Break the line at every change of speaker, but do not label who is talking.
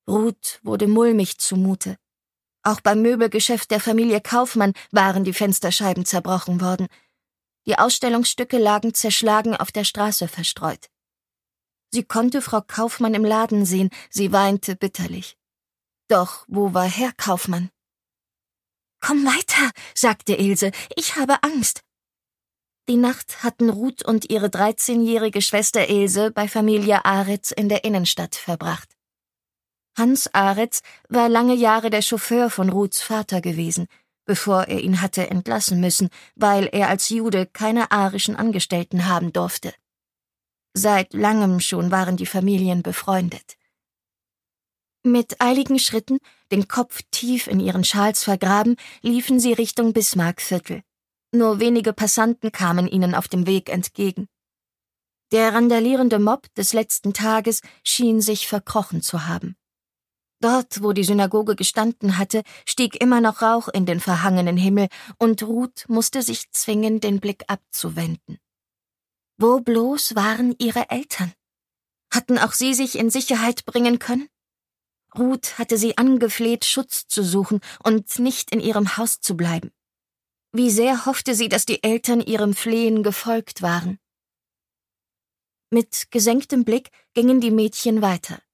Ruth wurde mulmig zumute. Auch beim Möbelgeschäft der Familie Kaufmann waren die Fensterscheiben zerbrochen worden. Die Ausstellungsstücke lagen zerschlagen auf der Straße verstreut. Sie konnte Frau Kaufmann im Laden sehen, sie weinte bitterlich. Doch wo war Herr Kaufmann? »Komm weiter«, sagte Ilse, »ich habe Angst.« Die Nacht hatten Ruth und ihre 13-jährige Schwester Ilse bei Familie Aretz in der Innenstadt verbracht. Hans Aretz war lange Jahre der Chauffeur von Ruths Vater gewesen, bevor er ihn hatte entlassen müssen, weil er als Jude keine arischen Angestellten haben durfte. Seit langem schon waren die Familien befreundet. Mit eiligen Schritten, den Kopf tief in ihren Schals vergraben, liefen sie Richtung Bismarckviertel. Nur wenige Passanten kamen ihnen auf dem Weg entgegen. Der randalierende Mob des letzten Tages schien sich verkrochen zu haben. Dort, wo die Synagoge gestanden hatte, stieg immer noch Rauch in den verhangenen Himmel, und Ruth musste sich zwingen, den Blick abzuwenden. Wo bloß waren ihre Eltern? Hatten auch sie sich in Sicherheit bringen können? Ruth hatte sie angefleht, Schutz zu suchen und nicht in ihrem Haus zu bleiben. Wie sehr hoffte sie, dass die Eltern ihrem Flehen gefolgt waren. Mit gesenktem Blick gingen die Mädchen weiter.